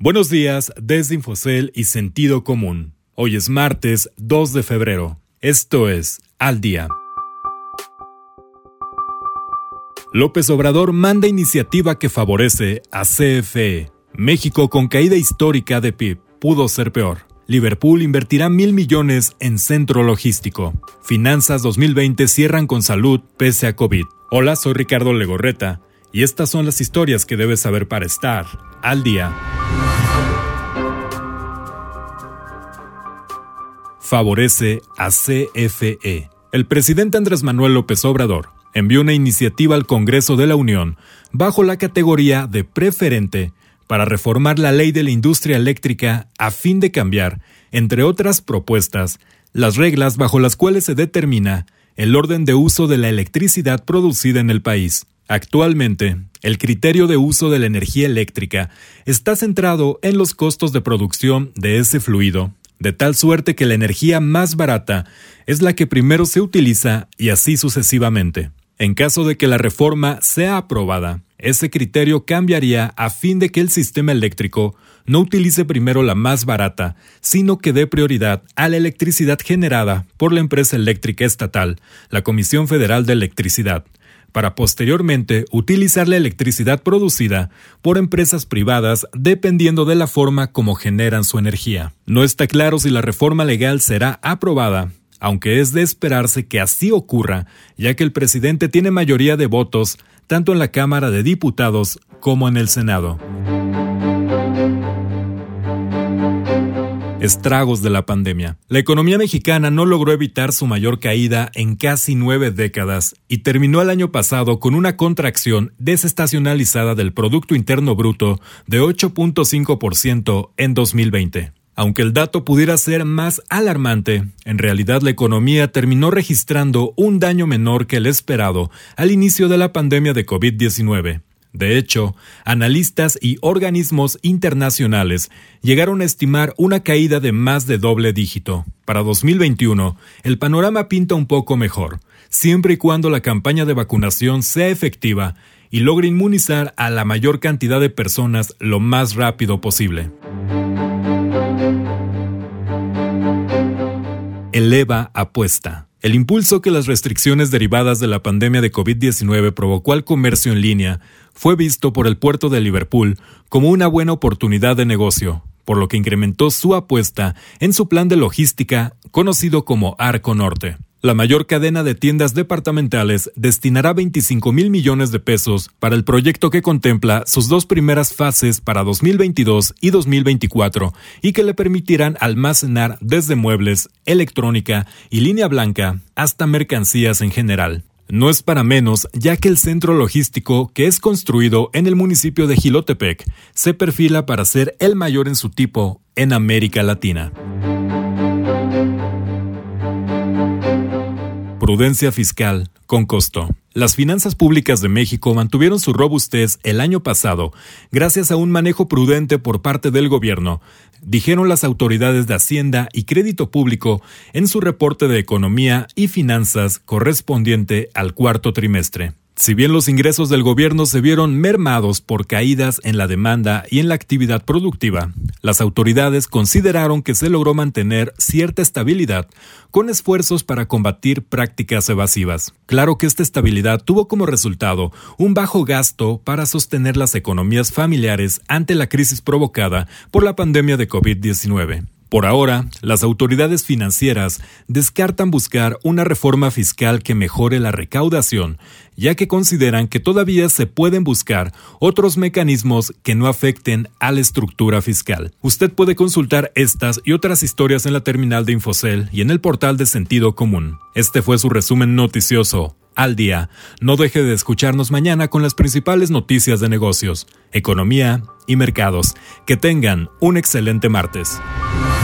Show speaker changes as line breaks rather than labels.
Buenos días desde Infocel y Sentido Común. Hoy es martes 2 de febrero. Esto es Al Día. López Obrador manda iniciativa que favorece a CFE. México con caída histórica de PIB. Pudo ser peor. Liverpool invertirá 1,000 millones en centro logístico. Finanzas 2020 cierran con salud pese a COVID. Hola, soy Ricardo Legorreta y estas son las historias que debes saber para estar al día. Favorece a CFE. El presidente Andrés Manuel López Obrador envió una iniciativa al Congreso de la Unión bajo la categoría de preferente para reformar la ley de la industria eléctrica a fin de cambiar, entre otras propuestas, las reglas bajo las cuales se determina el orden de uso de la electricidad producida en el país. Actualmente, el criterio de uso de la energía eléctrica está centrado en los costos de producción de ese fluido, de tal suerte que la energía más barata es la que primero se utiliza y así sucesivamente. En caso de que la reforma sea aprobada, ese criterio cambiaría a fin de que el sistema eléctrico no utilice primero la más barata, sino que dé prioridad a la electricidad generada por la empresa eléctrica estatal, la Comisión Federal de Electricidad, para posteriormente utilizar la electricidad producida por empresas privadas dependiendo de la forma como generan su energía. No está claro si la reforma legal será aprobada, aunque es de esperarse que así ocurra, ya que el presidente tiene mayoría de votos tanto en la Cámara de Diputados como en el Senado. Estragos de la pandemia. La economía mexicana no logró evitar su mayor caída en casi 9 décadas y terminó el año pasado con una contracción desestacionalizada del Producto Interno Bruto de 8.5% en 2020. Aunque el dato pudiera ser más alarmante, en realidad la economía terminó registrando un daño menor que el esperado al inicio de la pandemia de COVID-19. De hecho, analistas y organismos internacionales llegaron a estimar una caída de más de doble dígito. Para 2021, el panorama pinta un poco mejor, siempre y cuando la campaña de vacunación sea efectiva y logre inmunizar a la mayor cantidad de personas lo más rápido posible. Eleva apuesta. El impulso que las restricciones derivadas de la pandemia de COVID-19 provocó al comercio en línea fue visto por el puerto de Liverpool como una buena oportunidad de negocio, por lo que incrementó su apuesta en su plan de logística conocido como Arco Norte. La mayor cadena de tiendas departamentales destinará 25,000 millones de pesos para el proyecto que contempla sus 2 primeras fases para 2022 y 2024 y que le permitirán almacenar desde muebles, electrónica y línea blanca hasta mercancías en general. No es para menos, ya que el centro logístico que es construido en el municipio de Jilotepec se perfila para ser el mayor en su tipo en América Latina. Prudencia fiscal con costo. Las finanzas públicas de México mantuvieron su robustez el año pasado gracias a un manejo prudente por parte del gobierno, dijeron las autoridades de Hacienda y Crédito Público en su reporte de Economía y Finanzas correspondiente al cuarto trimestre. Si bien los ingresos del gobierno se vieron mermados por caídas en la demanda y en la actividad productiva, las autoridades consideraron que se logró mantener cierta estabilidad con esfuerzos para combatir prácticas evasivas. Claro que esta estabilidad tuvo como resultado un bajo gasto para sostener las economías familiares ante la crisis provocada por la pandemia de COVID-19. Por ahora, las autoridades financieras descartan buscar una reforma fiscal que mejore la recaudación, ya que consideran que todavía se pueden buscar otros mecanismos que no afecten a la estructura fiscal. Usted puede consultar estas y otras historias en la terminal de Infocel y en el portal de Sentido Común. Este fue su resumen noticioso al día. No deje de escucharnos mañana con las principales noticias de negocios, economía y mercados. Que tengan un excelente martes.